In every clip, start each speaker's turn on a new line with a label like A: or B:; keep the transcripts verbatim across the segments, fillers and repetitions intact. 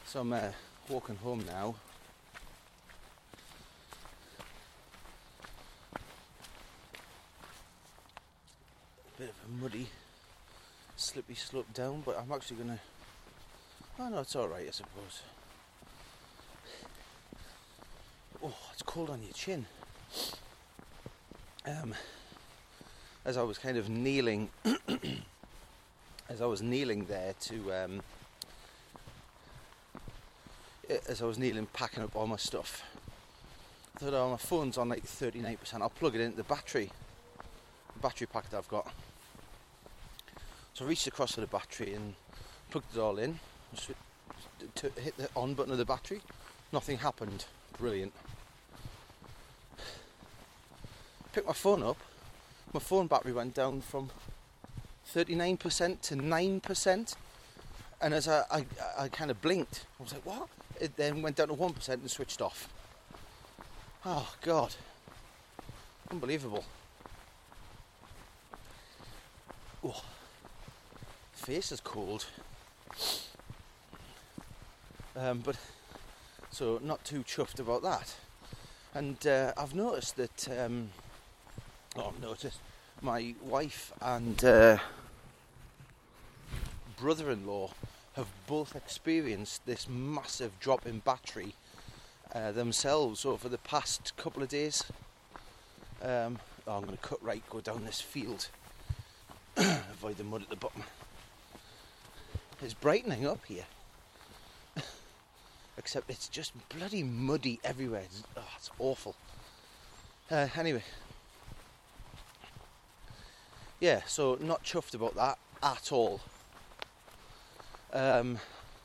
A: So I'm uh, walking home now. Bit of a muddy, slippy slope down, but I'm actually going to... Oh no, it's alright, I suppose. Oh, it's cold on your chin. Um, as I was kind of kneeling, as I was kneeling there to... Um, as I was kneeling packing up all my stuff, I thought, oh, my phone's on like thirty-nine percent, I'll plug it into the battery the battery pack that I've got. So I reached across to the battery and plugged it all in, to hit the on button of the battery. Nothing happened. Brilliant. Picked my phone up, my phone battery went down from thirty-nine percent to nine percent, and as I, I, I kind of blinked, I was like, what? It then went down to one percent and switched off. Oh God, unbelievable. Oh, face is cold. Um, but so not too chuffed about that. And uh, I've noticed that. Um, oh, I've noticed my wife and uh, brother-in-law have both experienced this massive drop in battery uh, themselves over the past couple of days. Um, oh, I'm going to cut right, go down this field, avoid the mud at the bottom. It's brightening up here, except it's just bloody muddy everywhere. It's, oh, it's awful. Uh, anyway, yeah, so not chuffed about that at all. Um,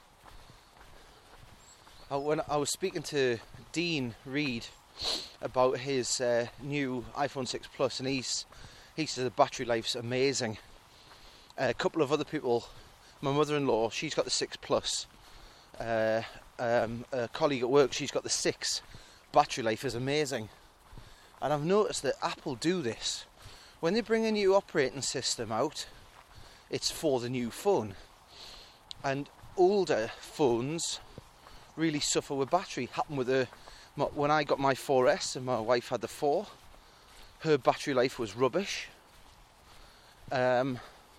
A: I, when I was speaking to Dean Reed about his uh, new iPhone six Plus, and he's he said the battery life's amazing. Uh, a couple of other people, my mother-in-law, she's got the six Plus. Uh, um, a colleague at work, she's got the six. Battery life is amazing. And I've noticed that Apple do this. When they bring a new operating system out, it's for the new phone. And older phones really suffer with battery. Happened with the when I got my four S and my wife had the four. Her battery life was rubbish. Um,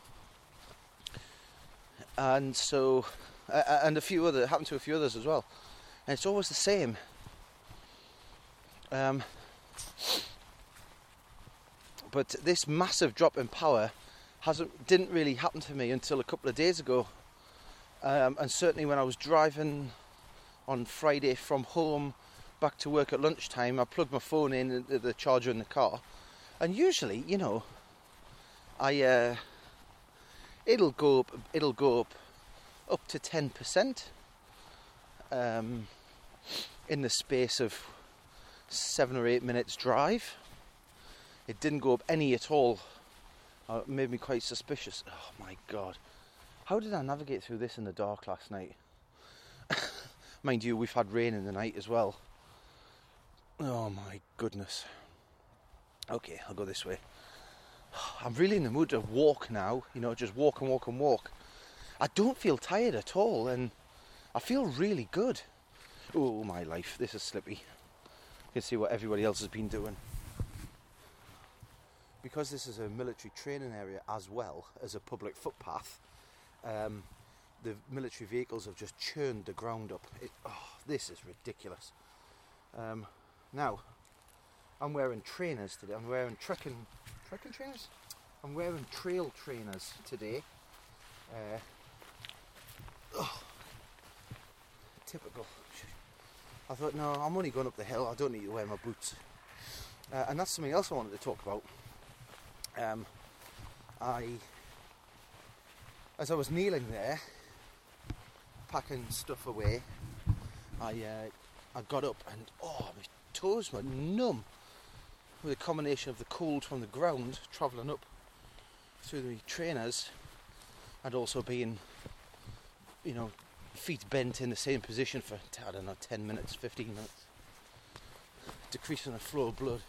A: and so, uh, and a few other happened to a few others as well. And it's always the same. Um, but this massive drop in power hasn't didn't really happen to me until a couple of days ago. Um, and certainly when I was driving on Friday from home back to work at lunchtime, I plugged my phone in into the charger in the car, and usually, you know, I uh, it'll go up, it'll go up up to ten percent um, in the space of seven or eight minutes drive. It didn't go up any at all. Uh, it made me quite suspicious. Oh my God. How did I navigate through this in the dark last night? Mind you, we've had rain in the night as well. Oh my goodness. Okay, I'll go this way. I'm really in the mood to walk now, you know, just walk and walk and walk. I don't feel tired at all, and I feel really good. Oh my life, this is slippy. You can see what everybody else has been doing. Because this is a military training area as well as a public footpath, Um, the military vehicles have just churned the ground up. It, oh, this is ridiculous. Um, now, I'm wearing trainers today. I'm wearing trekking, trekking trainers? I'm wearing trail trainers today. Uh, oh, typical. I thought, no, I'm only going up the hill. I don't need to wear my boots. Uh, and that's something else I wanted to talk about. Um, I... As I was kneeling there, packing stuff away, I uh, I got up and oh, my toes were numb with a combination of the cold from the ground travelling up through the trainers, and also being, you know, feet bent in the same position for I don't know, ten minutes, fifteen minutes, decreasing the flow of blood.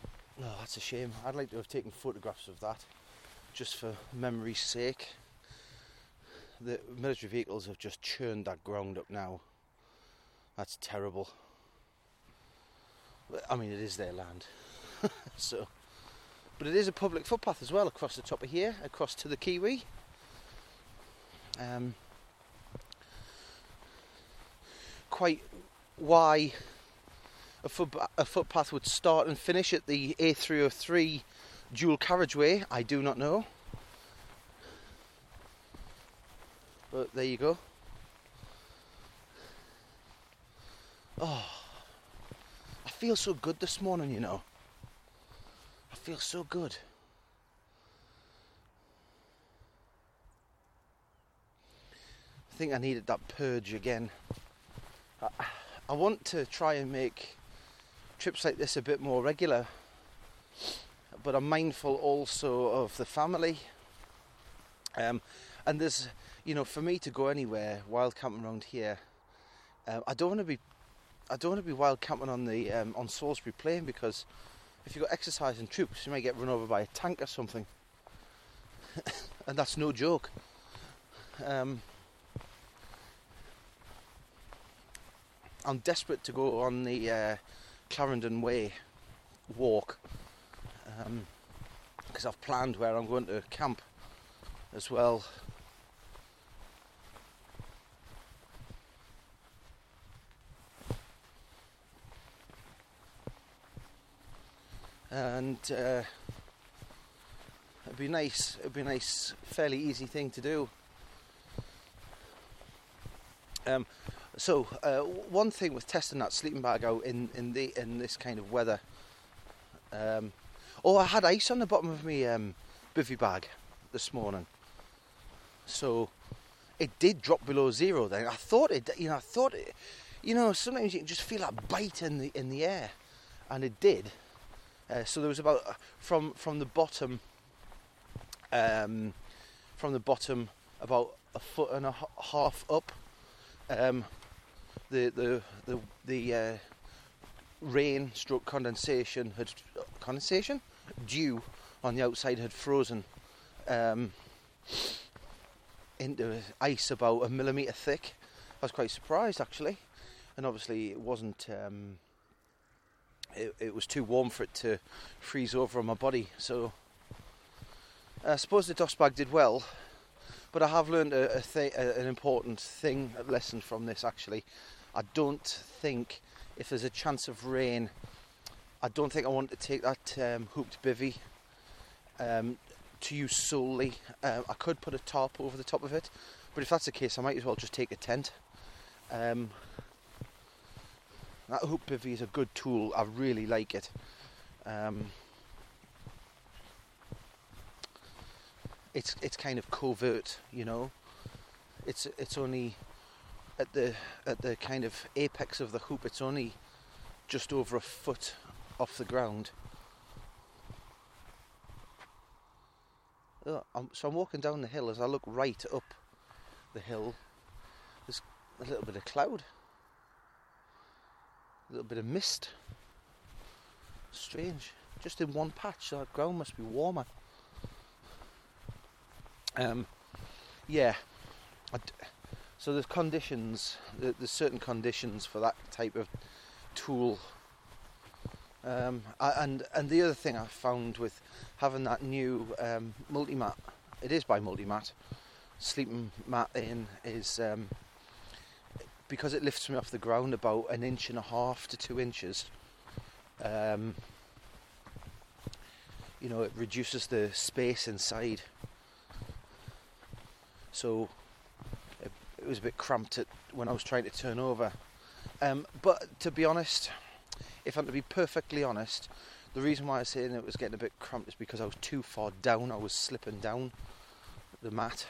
A: Oh, that's a shame. I'd like to have taken photographs of that, just for memory's sake. the military vehicles have just churned that ground up now. That's terrible. I mean, it is their land. So, but it is a public footpath as well across the top of here, across to the Kiwi. Um, quite why a, foot, a footpath would start and finish at the A three oh three dual carriageway, I do not know. But there you go. Oh, I feel so good this morning, you know. I feel so good. I think I needed that purge again. I, I want to try and make trips like this a bit more regular, but I'm mindful also of the family. Um, and there's, you know, for me to go anywhere wild camping around here, um, I don't want to be, I don't want to be wild camping on the um, on Salisbury Plain, because if you've got exercising troops, you might get run over by a tank or something, and that's no joke. Um, I'm desperate to go on the uh, Clarendon Way walk, because um, I've planned where I'm going to camp as well. And uh, it'd be nice. It'd be a nice, fairly easy thing to do. Um, so uh, one thing with testing that sleeping bag out in in the in this kind of weather. Um, oh, I had ice on the bottom of my um, bivvy bag this morning, so it did drop below zero. Then I thought it, you know, I thought it, you know, sometimes you can just feel that bite in the in the air, and it did. Uh, so there was about uh, from from the bottom, um, from the bottom about a foot and a h- half up. Um, the the the the uh, rain stroke condensation had condensation dew on the outside had frozen um, into ice about a millimetre thick. I was quite surprised actually, and obviously it wasn't. Um, It, it was too warm for it to freeze over on my body, so I suppose the dust bag did well. But I have learned a, a th- an important thing, a lesson from this actually. I don't think, if there's a chance of rain, I don't think I want to take that um, hooped bivvy um, to use solely. Uh, I could put a tarp over the top of it, but if that's the case, I might as well just take a tent. Um, That hoop bivvy is a good tool. I really like it. Um, it's it's kind of covert, you know. It's it's only at the at the kind of apex of the hoop. It's only just over a foot off the ground. Oh, I'm, so I'm walking down the hill. As I look right up the hill, there's a little bit of cloud. A little bit of mist. Strange. Just in one patch, so that ground must be warmer. Um, yeah. I'd, so there's conditions, there's certain conditions for that type of tool. Um, and and the other thing I found with having that new um, multi-mat, it is by Multimat, sleeping mat in, is um, because it lifts me off the ground about an inch and a half to two inches. Um, you know, it reduces the space inside. So it, it was a bit cramped at, when I was trying to turn over. Um, but to be honest, if I'm to be perfectly honest, the reason why I was saying it was getting a bit cramped is because I was too far down. I was slipping down the mat.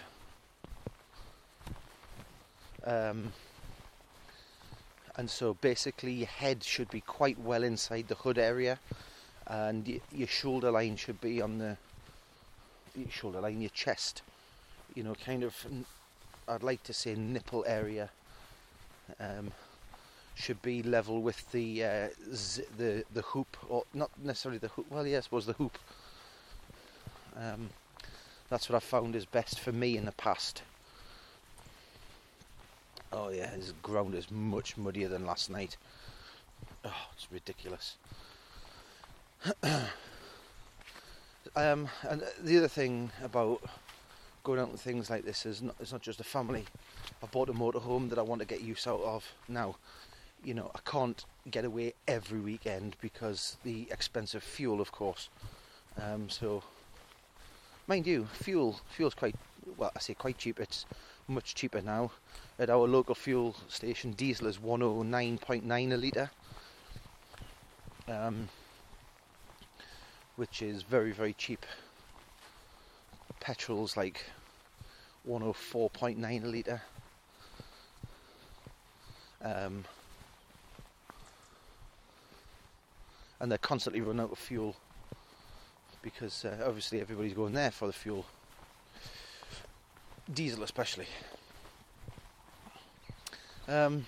A: Um, and so basically your head should be quite well inside the hood area, and y- your shoulder line should be on the your shoulder line, your chest, you know, kind of, I'd like to say nipple area, um, should be level with the uh, z- the the hoop, or not necessarily the hoop. Well, yeah, I suppose the hoop. Um, that's what I've found is best for me in the past. Oh yeah, this ground is much muddier than last night. Oh, it's ridiculous. um, and the other thing about going out and things like this is not, it's not just a family. I bought a motorhome that I want to get use out of now. You know, I can't get away every weekend because the expensive fuel, of course. Um, so, mind you, fuel fuel's quite, well, I say quite cheap. It's much cheaper now. At our local fuel station, diesel is one oh nine point nine a litre, um, which is very, very cheap. Petrol's like one oh four point nine a litre. Um, and they're constantly running out of fuel because uh, obviously everybody's going there for the fuel. Diesel especially. Um,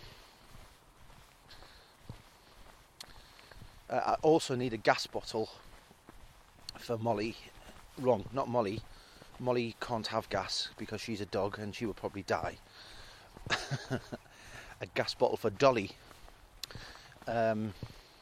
A: uh, I also need a gas bottle for Molly. Wrong, not Molly. Molly can't have gas because she's a dog and she will probably die. A gas bottle for Dolly. Um,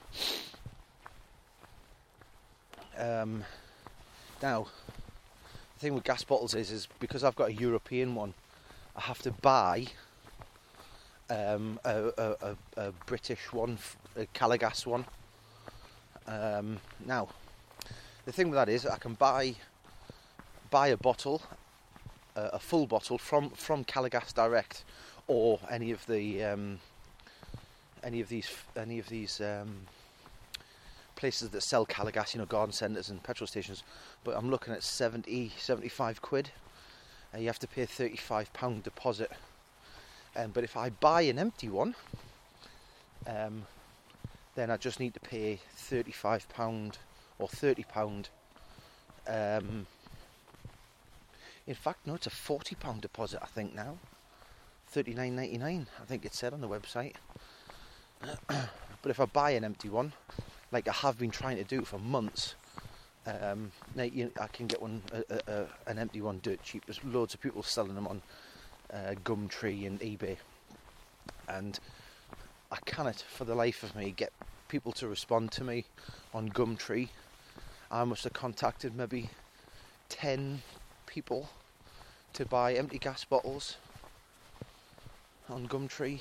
A: um, now, the thing with gas bottles is, is because I've got a European one, I have to buy um, a, a, a, a British one, a Calagas one. Um, now, the thing with that is, I can buy buy a bottle, uh, a full bottle from from Calagas direct, or any of the um, any of these any of these um, places that sell Calagas, you know, garden centres and petrol stations. But I'm looking at seventy, seventy-five quid. Uh, you have to pay a thirty-five pound deposit. Um, but if I buy an empty one, um, then I just need to pay thirty-five pound or thirty pound. Um, in fact, no, it's a forty pound deposit, I think now. thirty-nine ninety-nine, I think it said on the website. But if I buy an empty one, like I have been trying to do for months, um, now you, I can get one, a, a, a, an empty one dirt cheap. There's loads of people selling them on uh, Gumtree and eBay, and I cannot for the life of me get people to respond to me on Gumtree. I must have contacted maybe ten people to buy empty gas bottles on Gumtree.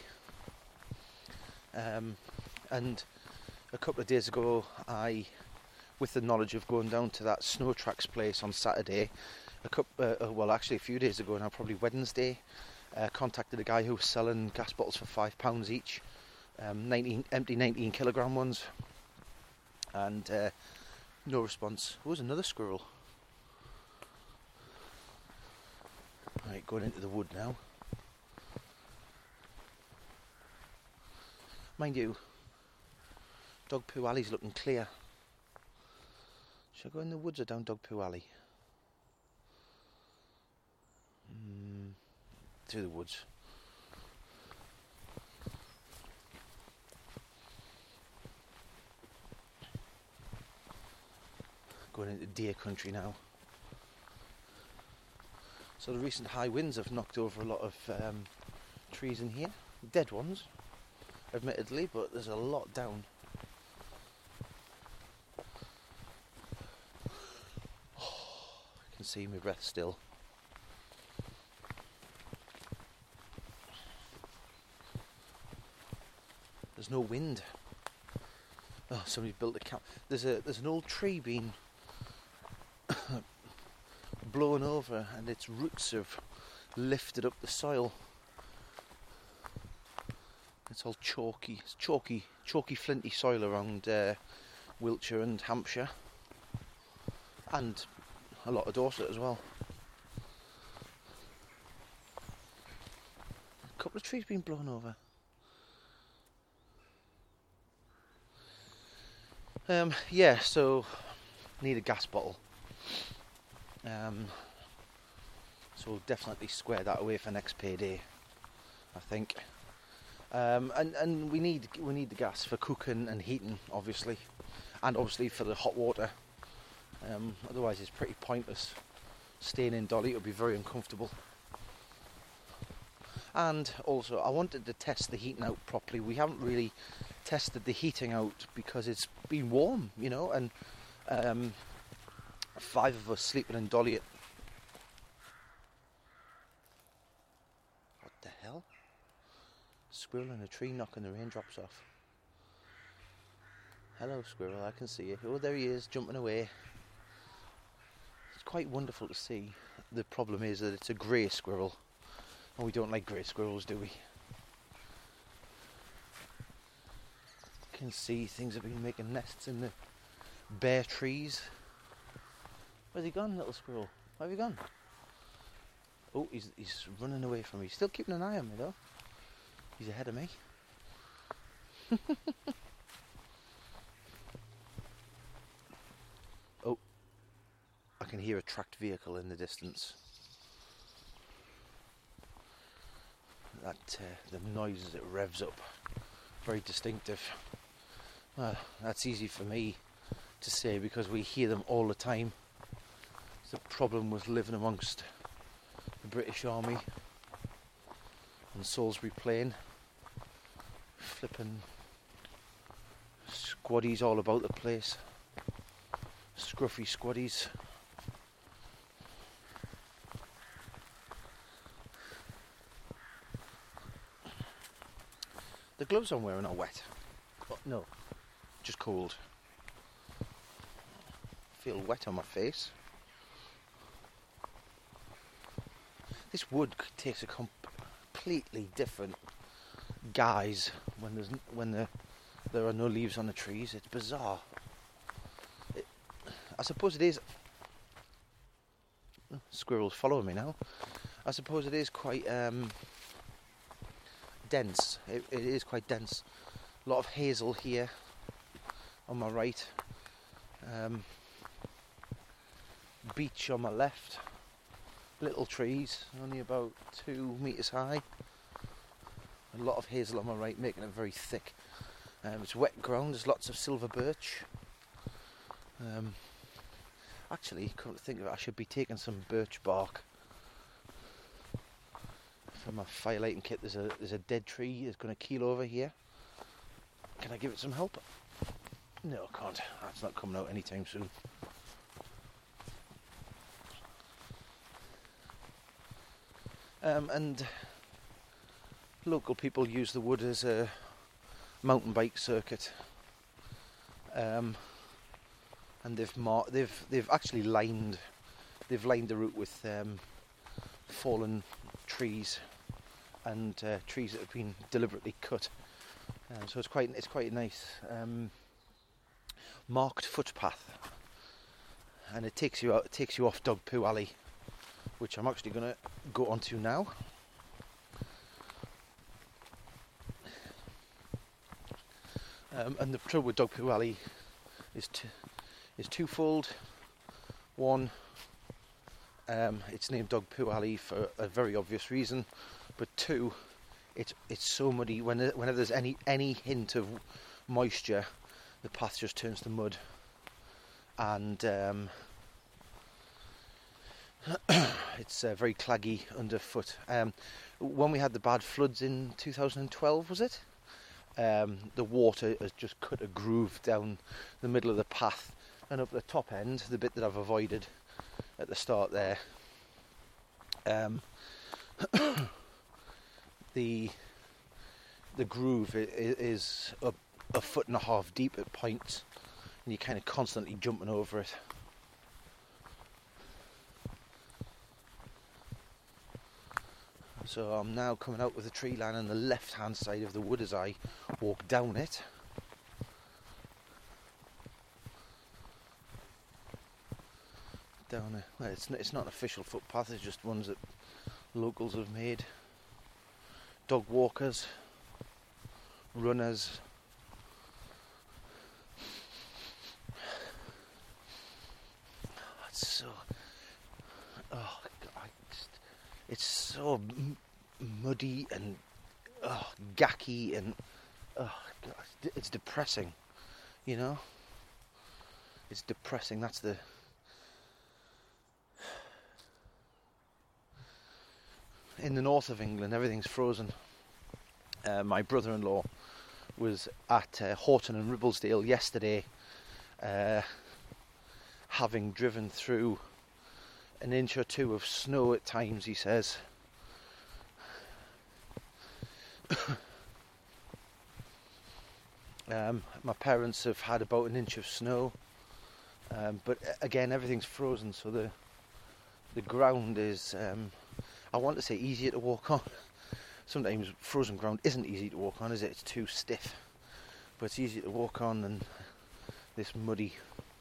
A: Um, and a couple of days ago, I, with the knowledge of going down to that Snow Tracks place on Saturday, a couple, uh, well, actually a few days ago now, probably Wednesday, uh, contacted a guy who was selling gas bottles for five pounds each, um, nineteen empty nineteen kilogram ones, and uh, no response. Oh, there's another squirrel. Right, going into the wood now. Mind you, Dog Poo Alley's looking clear. Should I go in the woods or down Dog Poo Alley? Mm, through the woods. Going into deer country now. So the recent high winds have knocked over a lot of um, trees in here. Dead ones, admittedly, but there's a lot down. Oh, I can see my breath still. There's no wind. Oh, somebody built a camp. There's a there's an old tree being blown over, and its roots have lifted up the soil. It's all chalky, it's chalky, chalky, flinty soil around uh, Wiltshire and Hampshire, and a lot of Dorset as well. A couple of trees being blown over. Um, yeah, so need a gas bottle. Um, so we'll definitely square that away for next payday, I think. Um, and and we need we need the gas for cooking and heating, obviously, and obviously for the hot water. Um, otherwise, it's pretty pointless staying in Dolly. It'll be very uncomfortable. And also, I wanted to test the heating out properly. We haven't really tested the heating out because it's been warm, you know, and um, five of us sleeping in Dolly. What the hell? Squirrel in a tree knocking the raindrops off. Hello, squirrel, I can see you. Oh, there he is, jumping away. It's quite wonderful to see. The problem is that it's a grey squirrel. And we don't like grey squirrels, do we? You can see things have been making nests in the bare trees. Where's he gone, little squirrel? Where have you gone? Oh, he's he's running away from me. Still keeping an eye on me though. He's ahead of me. Oh, I can hear a tracked vehicle in the distance. That uh, the noise as it revs up, very distinctive. Well, that's easy for me to say because we hear them all the time. It's the problem with living amongst the British Army and Salisbury Plain. Flipping squaddies all about the place. Scruffy squaddies. The gloves I'm wearing are wet. Oh, no, just cold. I feel wet on my face. This wood takes a completely different guise when there's when there there are no leaves on the trees. It's bizarre. It, I suppose it is. Squirrels following me now. I suppose it is quite um, dense. It, it is quite dense. A lot of hazel here on my right. Um, beech on my left. Little trees, only about two metres high. A lot of hazel on my right, making it very thick. Um, it's wet ground. There's lots of silver birch. Um, actually, come to think of it, I should be taking some birch bark for my fire lighting kit. There's a there's a dead tree that's going to keel over here. Can I give it some help? No, I can't. That's not coming out anytime soon. Um, and local people use the wood as a mountain bike circuit, um, and they've mar- they've they've actually lined they've lined the route with um, fallen trees and uh, trees that have been deliberately cut. Um, so it's quite it's quite a nice um, marked footpath, and it takes you out it takes you off Dog Poo Alley, which I'm actually going to go onto now. Um, and the trouble with Dog Poo Alley is t- is twofold. One, um, it's named Dog Poo Alley for a very obvious reason, but two, it's it's so muddy. When there, whenever there's any any hint of moisture, the path just turns to mud, and um, it's uh, very claggy underfoot. Um, when we had the bad floods in two thousand twelve, was it? Um, the water has just cut a groove down the middle of the path, and up the top end, the bit that I've avoided at the start there, um, the the groove is a, a foot and a half deep at points, and you're kind of constantly jumping over it. So I'm now coming out with the tree line on the left hand side of the wood as I walk down it. Down a, well, it's, it's not an official footpath, it's just ones that locals have made. Dog walkers, runners. It's so... Oh, I just... It's so m- muddy and oh, gacky and oh, God, it's depressing, you know. It's depressing. That's the in the north of England, everything's frozen. Uh, my brother-in-law was at uh, Horton and Ribblesdale yesterday, uh, having driven through an inch or two of snow at times, he says. um, my parents have had about an inch of snow, um, but again, everything's frozen, so the the ground is, um, I want to say, easier to walk on. Sometimes frozen ground isn't easy to walk on, is it? It's too stiff. But it's easier to walk on than this muddy,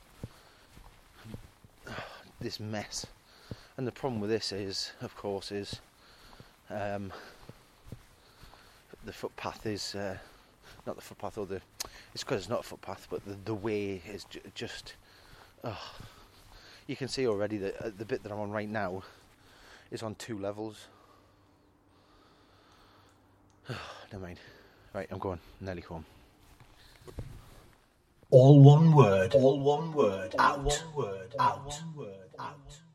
A: this mess. And the problem with this is, of course, is um, the footpath is, uh, not the footpath, or the, it's because it's not a footpath, but the, the way is j- just, oh, you can see already that uh, the bit that I'm on right now is on two levels. Never mind. Right, I'm going. Nearly home.
B: All one word. All one word. Out. All one word. Out. All one word. Out.